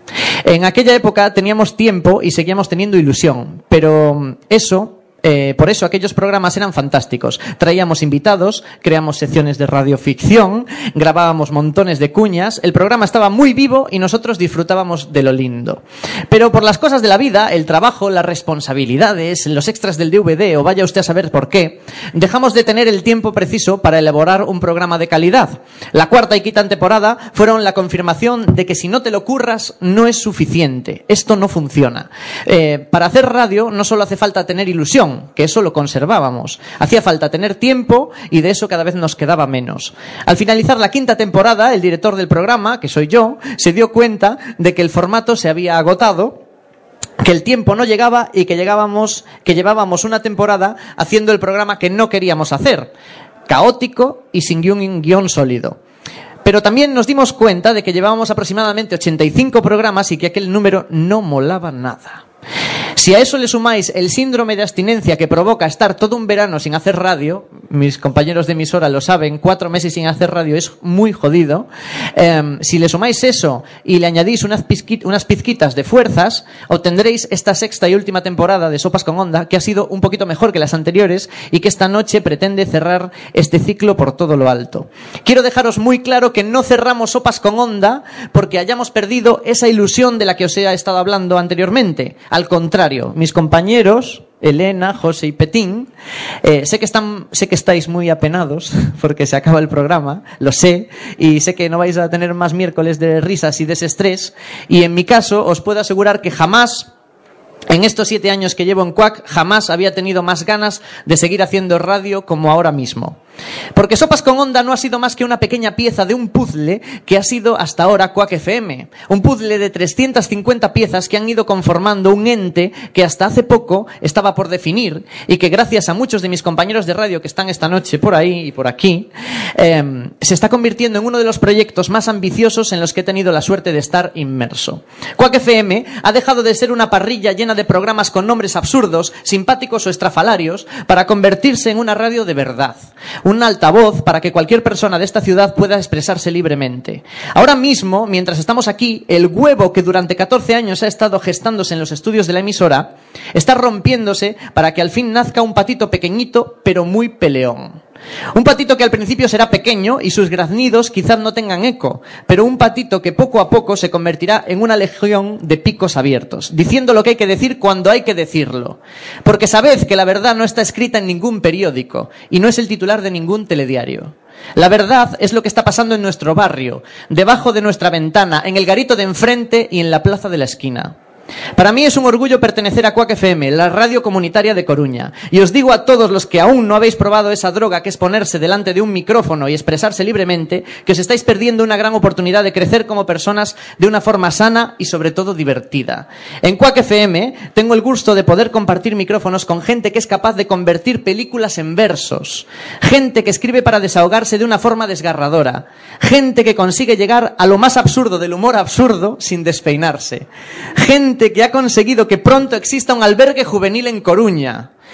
En aquella época teníamos tiempo y seguíamos teniendo ilusión, pero eso... Eh, por eso aquellos programas eran fantásticos. Traíamos invitados, creamos secciones de radioficción, grabábamos montones de cuñas, el programa estaba muy vivo y nosotros disfrutábamos de lo lindo. Pero por las cosas de la vida, el trabajo, las responsabilidades, los extras del D V D o vaya usted a saber por qué, dejamos de tener el tiempo preciso para elaborar un programa de calidad. La cuarta y quinta temporada fueron la confirmación de que si no te lo curras no es suficiente. Esto no funciona. Eh, para hacer radio no solo hace falta tener ilusión, que eso lo conservábamos. Hacía falta tener tiempo y de eso cada vez nos quedaba menos. Al finalizar la quinta temporada, el director del programa, que soy yo, se dio cuenta de que el formato se había agotado, que el tiempo no llegaba y que llegábamos, que llevábamos una temporada haciendo el programa que no queríamos hacer, caótico y sin guión, guión sólido. Pero también nos dimos cuenta de que llevábamos aproximadamente ochenta y cinco programas y que aquel número no molaba nada. Si a eso le sumáis el síndrome de abstinencia que provoca estar todo un verano sin hacer radio, mis compañeros de emisora lo saben, cuatro meses sin hacer radio es muy jodido, eh, si le sumáis eso y le añadís unas, pizquit, unas pizquitas de fuerzas, obtendréis esta sexta y última temporada de Sopas con Onda, que ha sido un poquito mejor que las anteriores y que esta noche pretende cerrar este ciclo por todo lo alto. Quiero dejaros muy claro que no cerramos Sopas con Onda porque hayamos perdido esa ilusión de la que os he estado hablando anteriormente. Al contrario, mis compañeros, Elena, José y Petín, eh, sé que están, sé que estáis muy apenados porque se acaba el programa, lo sé, y sé que no vais a tener más miércoles de risas y desestrés, y en mi caso os puedo asegurar que jamás, en estos siete años que llevo en Quack, jamás había tenido más ganas de seguir haciendo radio como ahora mismo. Porque Sopas con Onda no ha sido más que una pequeña pieza de un puzzle que ha sido hasta ahora Quack F M. Un puzzle de trescientas cincuenta piezas que han ido conformando un ente que hasta hace poco estaba por definir y que gracias a muchos de mis compañeros de radio que están esta noche por ahí y por aquí, eh, se está convirtiendo en uno de los proyectos más ambiciosos en los que he tenido la suerte de estar inmerso. Quack F M ha dejado de ser una parrilla llena de programas con nombres absurdos, simpáticos o estrafalarios para convertirse en una radio de verdad. Un altavoz para que cualquier persona de esta ciudad pueda expresarse libremente. Ahora mismo, mientras estamos aquí, el huevo que durante catorce años ha estado gestándose en los estudios de la emisora está rompiéndose para que al fin nazca un patito pequeñito pero muy peleón. Un patito que al principio será pequeño y sus graznidos quizás no tengan eco, pero un patito que poco a poco se convertirá en una legión de picos abiertos, diciendo lo que hay que decir cuando hay que decirlo. Porque sabed que la verdad no está escrita en ningún periódico y no es el titular de ningún telediario. La verdad es lo que está pasando en nuestro barrio, debajo de nuestra ventana, en el garito de enfrente y en la plaza de la esquina. Para mí es un orgullo pertenecer a Quack F M, la radio comunitaria de Coruña. Y os digo a todos los que aún no habéis probado esa droga que es ponerse delante de un micrófono y expresarse libremente, que os estáis perdiendo una gran oportunidad de crecer como personas de una forma sana y sobre todo divertida. En Quack F M tengo el gusto de poder compartir micrófonos con gente que es capaz de convertir películas en versos, gente que escribe para desahogarse de una forma desgarradora, gente que consigue llegar a lo más absurdo del humor absurdo sin despeinarse, gente que ha conseguido que pronto exista un albergue juvenil en Coruña,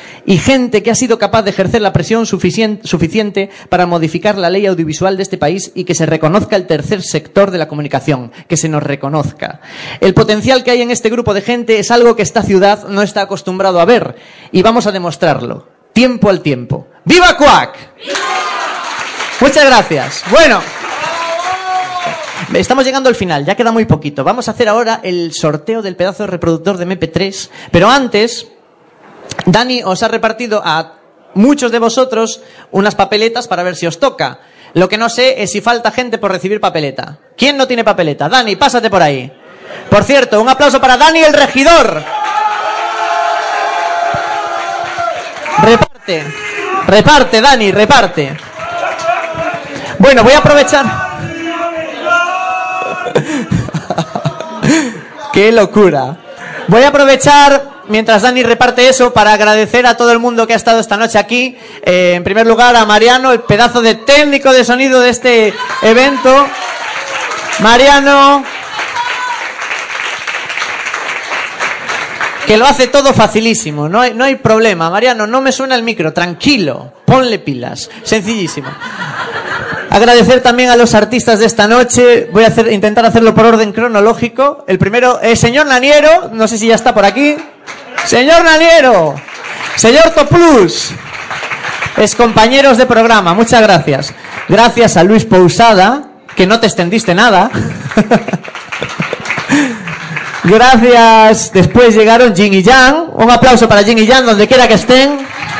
y gente que ha sido capaz de ejercer la presión suficien- suficiente para modificar la ley audiovisual de este país y que se reconozca el tercer sector de la comunicación, que se nos reconozca. El potencial que hay en este grupo de gente es algo que esta ciudad no está acostumbrado a ver y vamos a demostrarlo, tiempo al tiempo. ¡Viva Quack! Muchas gracias. Bueno, estamos llegando al final, ya queda muy poquito. Vamos a hacer ahora el sorteo del pedazo de reproductor de eme pe tres, pero antes, Dani os ha repartido a muchos de vosotros unas papeletas para ver si os toca. Lo que no sé es si falta gente por recibir papeleta. ¿Quién no tiene papeleta? Dani, pásate por ahí. Por cierto, un aplauso para Dani el regidor. Reparte, reparte, Dani, reparte. Bueno, voy a aprovechar. ¡Qué locura! Voy a aprovechar, mientras Dani reparte eso, para agradecer a todo el mundo que ha estado esta noche aquí. Eh, en primer lugar, a Mariano, el pedazo de técnico de sonido de este evento. Mariano, que lo hace todo facilísimo, no hay, no hay problema. Mariano, no me suena el micro, tranquilo, ponle pilas, sencillísimo. Agradecer también a los artistas de esta noche. Voy a hacer, intentar hacerlo por orden cronológico. El primero es señor Naniero, no sé si ya está por aquí. Señor Naniero, señor Toplus, es compañeros de programa, muchas gracias. Gracias a Luis Pousada, que no te extendiste nada. Gracias. Después llegaron Jin y Yang. Un aplauso para Jin y Yang, donde quiera que estén.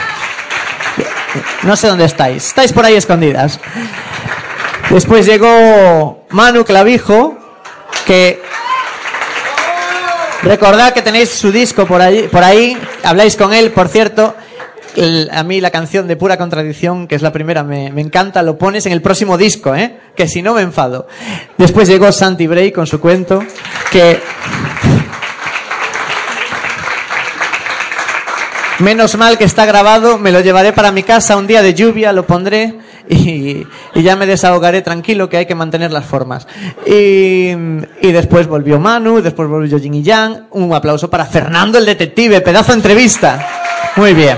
No sé dónde estáis. Estáis por ahí escondidas. Después llegó Manu Clavijo, que recordad que tenéis su disco por ahí, por ahí. Habláis con él, por cierto. El, a mí la canción de Pura Contradicción, que es la primera, me, me encanta. Lo pones en el próximo disco, ¿eh? Que si no me enfado. Después llegó Santi Bray con su cuento, que menos mal que está grabado. Me lo llevaré para mi casa un día de lluvia, lo pondré y, y ya me desahogaré tranquilo, que hay que mantener las formas. Y, y después volvió Manu, después volvió Jin y Yang. Un aplauso para Fernando el detective, pedazo de entrevista. Muy bien.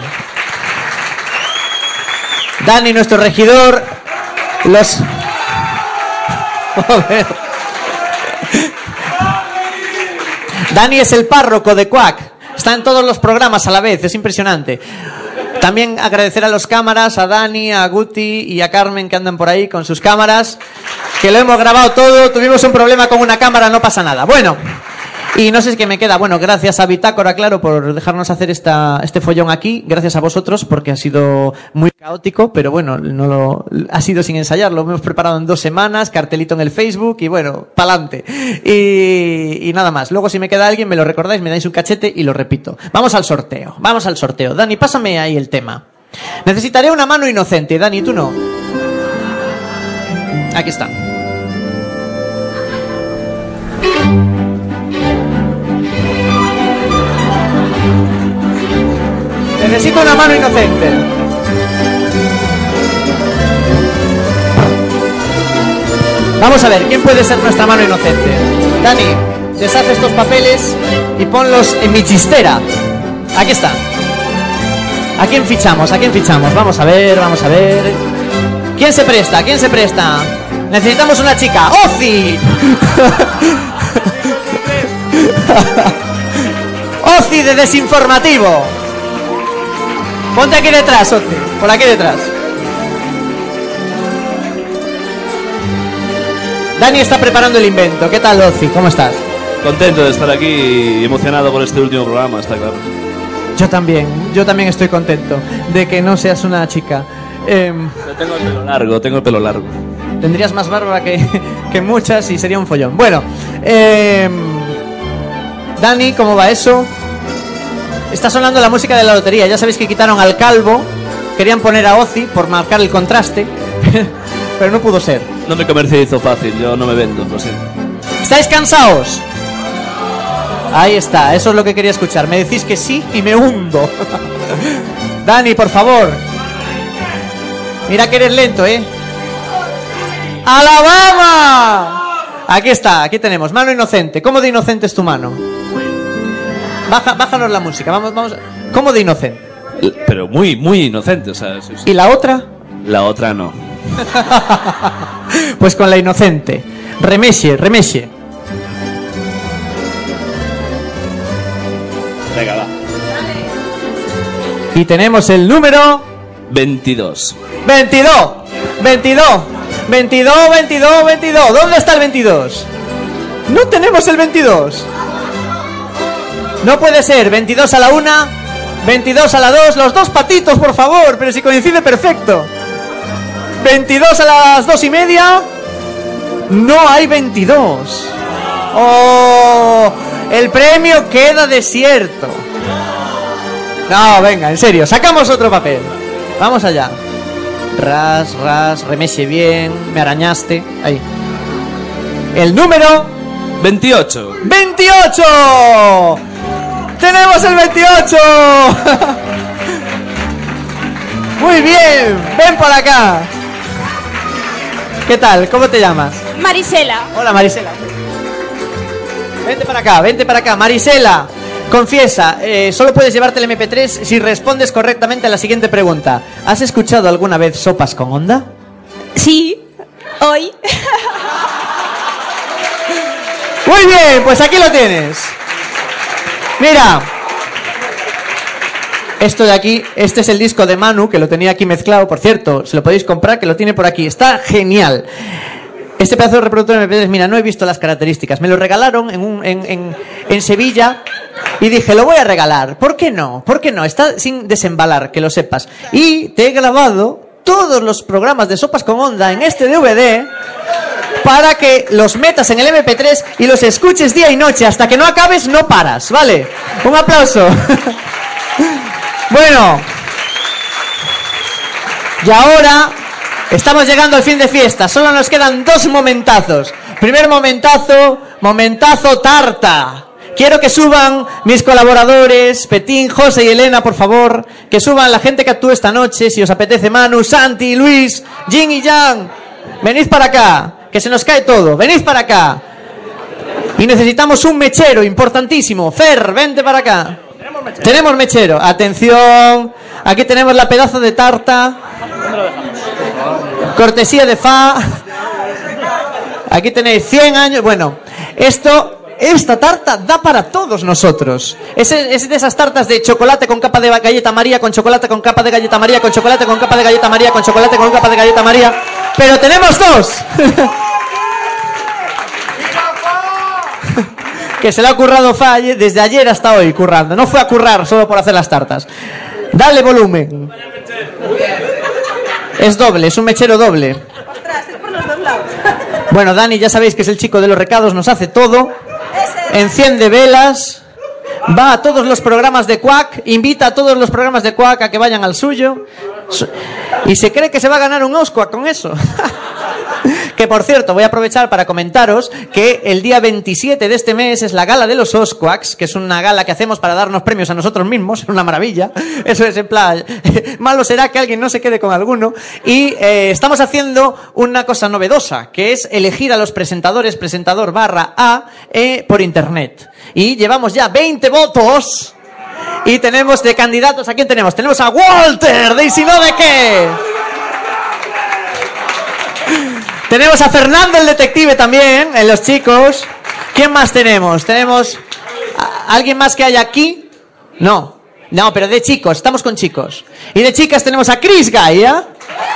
Dani, nuestro regidor. Los... Joder. Dani es el párroco de Quack. Está en todos los programas a la vez, es impresionante. También agradecer a los cámaras, a Dani, a Guti y a Carmen, que andan por ahí con sus cámaras, que lo hemos grabado todo. Tuvimos un problema con una cámara, no pasa nada. Bueno, y no sé qué me queda. Bueno, gracias a Bitácora, claro, por dejarnos hacer esta, este follón aquí. Gracias a vosotros, porque ha sido muy caótico, pero bueno, no lo, ha sido sin ensayar. Lo hemos preparado en dos semanas, cartelito en el Facebook y bueno, pa'lante. Y, y nada más. Luego, si me queda alguien, me lo recordáis, me dais un cachete y lo repito. Vamos al sorteo, vamos al sorteo. Dani, pásame ahí el tema. Necesitaré una mano inocente. Dani, tú no. Aquí está. Necesito una mano inocente. Vamos a ver, ¿quién puede ser nuestra mano inocente? Dani, deshace estos papeles y ponlos en mi chistera. Aquí está. ¿A quién fichamos? ¿A quién fichamos? Vamos a ver, vamos a ver. ¿Quién se presta? ¿Quién se presta? Necesitamos una chica. ¡Ozi! ¡Ozi de desinformativo! Ponte aquí detrás, Ozi. Por aquí detrás. Dani está preparando el invento. ¿Qué tal, Ozi? ¿Cómo estás? Contento de estar aquí y emocionado por este último programa, está claro. Yo también. Yo también estoy contento de que no seas una chica. Eh, tengo el pelo largo, tengo el pelo largo. Tendrías más barba que, que muchas y sería un follón. Bueno, eh, Dani, ¿cómo va eso? Está sonando la música de la lotería. Ya sabéis que quitaron al calvo. Querían poner a Ozi por marcar el contraste. Pero no pudo ser. No me comercializo fácil, yo no me vendo, lo siento. ¿Estáis cansados? Ahí está, eso es lo que quería escuchar. Me decís que sí y me hundo. Dani, por favor. Mira que eres lento, ¿eh? ¡Alabama! Aquí está, aquí tenemos, mano inocente. ¿Cómo de inocente es tu mano? Baja, bájanos la música, vamos, vamos. ¿Cómo de inocente? Pero muy, muy inocente, o sea... Sí, sí. ¿Y la otra? La otra no. Pues con la inocente. Remexie, remexie. Venga, va. Y tenemos el número... veintidós. veintidós. veintidós. veintidós, veintidós, veintidós. ¿Dónde está el veintidós? No tenemos el veintidós. No puede ser. veintidós a la una, veintidós a la dos. Los dos patitos, por favor. Pero si coincide perfecto. veintidós a las dos y media. No hay veintidós. Oh, el premio queda desierto. No, venga, en serio. Sacamos otro papel. Vamos allá. Ras, ras, remese bien. Me arañaste. Ahí. El número... veintiocho. ¡veintiocho! ¡Tenemos el veintiocho! Muy bien. Ven por acá. ¿Qué tal? ¿Cómo te llamas? Marisela. Hola, Marisela. Vente para acá, vente para acá. Marisela, confiesa, eh, solo puedes llevarte el eme pe tres si respondes correctamente a la siguiente pregunta. ¿Has escuchado alguna vez Sopas con Onda? Sí, hoy. Muy bien, pues aquí lo tienes. Mira. Esto de aquí, este es el disco de Manu, que lo tenía aquí mezclado, por cierto, se lo podéis comprar, que lo tiene por aquí. Está genial. Este pedazo de reproductor eme pe tres, mira, no he visto las características. Me lo regalaron en, un, en, en, en Sevilla y dije, lo voy a regalar. ¿Por qué no? ¿Por qué no? Está sin desembalar, que lo sepas. Y te he grabado todos los programas de Sopas con Onda en este de ve de para que los metas en el eme pe tres y los escuches día y noche. Hasta que no acabes, no paras, ¿vale? Un aplauso. Bueno. Y ahora... estamos llegando al fin de fiesta. Solo nos quedan dos momentazos. Primer momentazo, momentazo tarta. Quiero que suban mis colaboradores, Petín, José y Elena, por favor. Que suban la gente que actúe esta noche. Si os apetece, Manu, Santi, Luis, Jin y Jan. Venid para acá, que se nos cae todo. Venid para acá. Y necesitamos un mechero importantísimo. Fer, vente para acá. Tenemos mechero. Tenemos mechero. Atención. Aquí tenemos la pedazo de tarta. Cortesía de Fa. Aquí tenéis cien años. Bueno, esto, esta tarta da para todos nosotros. Es, es de esas tartas de chocolate con capa de galleta María, con chocolate con capa de galleta María, con chocolate con capa de galleta María, con chocolate con capa de galleta María. Pero tenemos dos. Que se le ha currado Fa desde ayer hasta hoy currando. No fue a currar solo por hacer las tartas. Dale volumen. Es doble, es un mechero doble. Ostras, es por los dos lados. Bueno, Dani, ya sabéis que es el chico de los recados, nos hace todo. Enciende velas. Va a todos los programas de Quack. Invita a todos los programas de Quack a que vayan al suyo. Y se cree que se va a ganar un Oscar con eso. Que por cierto, voy a aprovechar para comentaros que el día veintisiete de este mes es la gala de los Osquaks, que es una gala que hacemos para darnos premios a nosotros mismos, es una maravilla. Eso es en plan, malo será que alguien no se quede con alguno. Y eh, estamos haciendo una cosa novedosa, que es elegir a los presentadores, presentador barra A, eh, por internet. Y llevamos ya veinte votos. Y tenemos de candidatos, ¿a quién tenemos? Tenemos a Walter, de ¿y si no de qué? Tenemos a Fernando el detective también, en los chicos. ¿Quién más tenemos? ¿Tenemos a alguien más que haya aquí? No, no, pero de chicos, estamos con chicos. Y de chicas tenemos a Chris Gaia,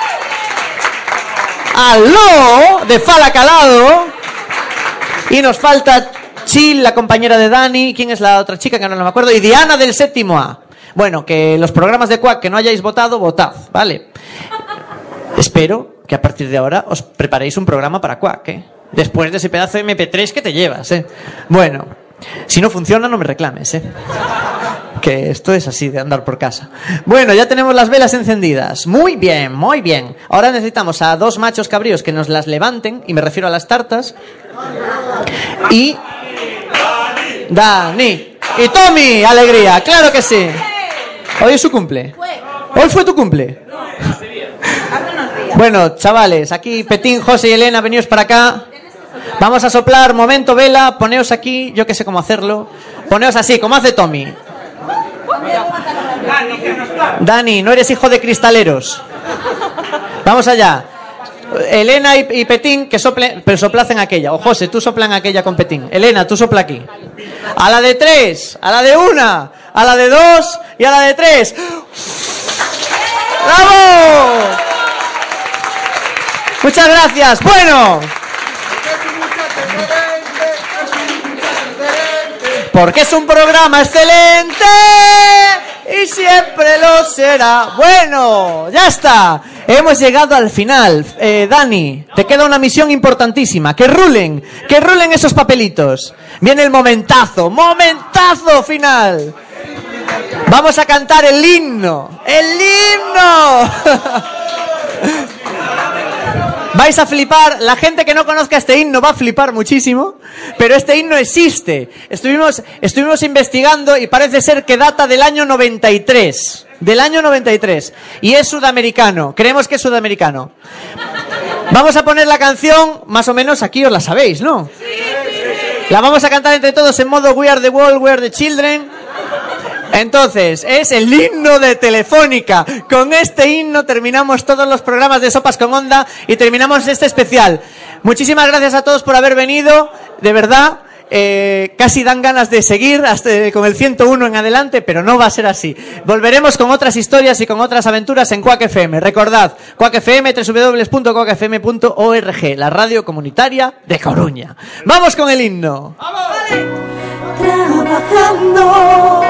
a Lo, de Fala Calado. Y nos falta Chill, la compañera de Dani. ¿Quién es la otra chica que no, no me acuerdo? Y Diana del séptimo A. Bueno, que los programas de Quack que no hayáis votado, votad, ¿vale? Espero que a partir de ahora os preparéis un programa para Quack, ¿eh? Después de ese pedazo de eme pe tres que te llevas, ¿eh? Bueno, si no funciona no me reclames, ¿eh? Que esto es así de andar por casa. Bueno, ya tenemos las velas encendidas. Muy bien, muy bien. Ahora necesitamos a dos machos cabríos que nos las levanten, y me refiero a las tartas. Y... Dani. Y Tommy, alegría, claro que sí. Hoy es su cumple. Hoy fue tu cumple. Bueno, chavales, aquí Petín, José y Elena, veníos para acá. Vamos a soplar, momento vela, poneos aquí, yo que sé cómo hacerlo. Poneos así, como hace Tommy. Dani, no eres hijo de cristaleros. Vamos allá. Elena y, y Petín, que soplen, pero soplacen aquella. O José, tú soplan aquella con Petín. Elena, tú sopla aquí. A la de tres, a la de una, a la de dos y a la de tres. ¡Bravo! Muchas gracias. Bueno. Porque es un programa excelente y siempre lo será. Bueno, ya está. Hemos llegado al final. Eh, Dani, te queda una misión importantísima. Que rulen, que rulen esos papelitos. Viene el momentazo, momentazo final. Vamos a cantar el himno. ¡El himno! Vais a flipar, la gente que no conozca este himno va a flipar muchísimo, pero este himno existe. Estuvimos, estuvimos investigando y parece ser que data del año noventa y tres. Del año noventa y tres. Y es sudamericano, creemos que es sudamericano. Vamos a poner la canción, más o menos aquí os la sabéis, ¿no? La vamos a cantar entre todos en modo We Are the World, We Are the Children. Entonces, es el himno de Telefónica. Con este himno terminamos todos los programas de Sopas con Onda y terminamos este especial. Muchísimas gracias a todos por haber venido, de verdad. Eh, casi dan ganas de seguir hasta con el ciento uno en adelante, pero no va a ser así. Volveremos con otras historias y con otras aventuras en Quack F M. Recordad, Quack F M, doble u doble u doble u punto quack f m punto org, la radio comunitaria de Coruña. Vamos con el himno. Trabajando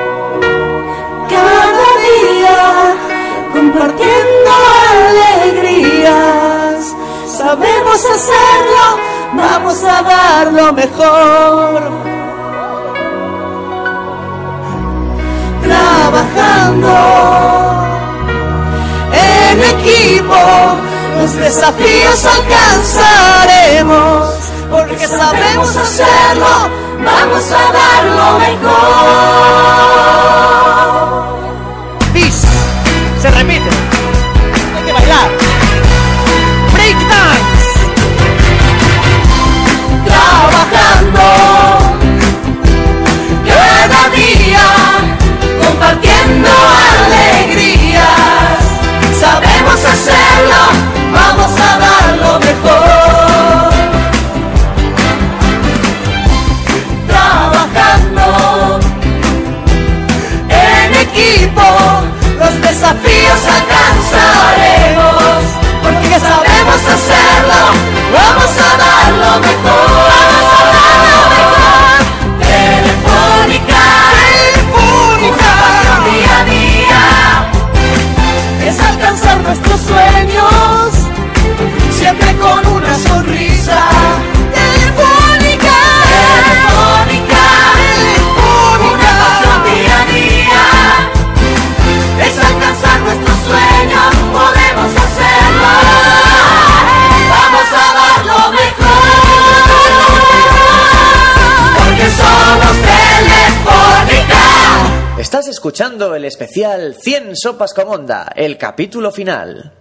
cada día, compartiendo alegrías, sabemos hacerlo, vamos a dar lo mejor. Trabajando en equipo, los desafíos alcanzaremos, porque sabemos hacerlo, vamos a dar lo mejor. Bis, se repite, hay que bailar. Break dance. Trabajando cada día, compartiendo alegrías, sabemos hacerlo, vamos a dar lo mejor. Trabajando en equipo, los desafíos alcanzaremos, porque sabemos hacerlo, vamos a dar lo mejor. Vamos a dar lo mejor. Telefónica, Telefónica, día a día es alcanzar nuestros sueños, siempre con una sonrisa. Telefónica, Telefónica, Telefónica, pasión día a día es alcanzar nuestros sueños, podemos hacerlo, vamos a dar lo mejor, porque somos Telefónica. Estás escuchando el especial cien Sopas con Onda, el capítulo final.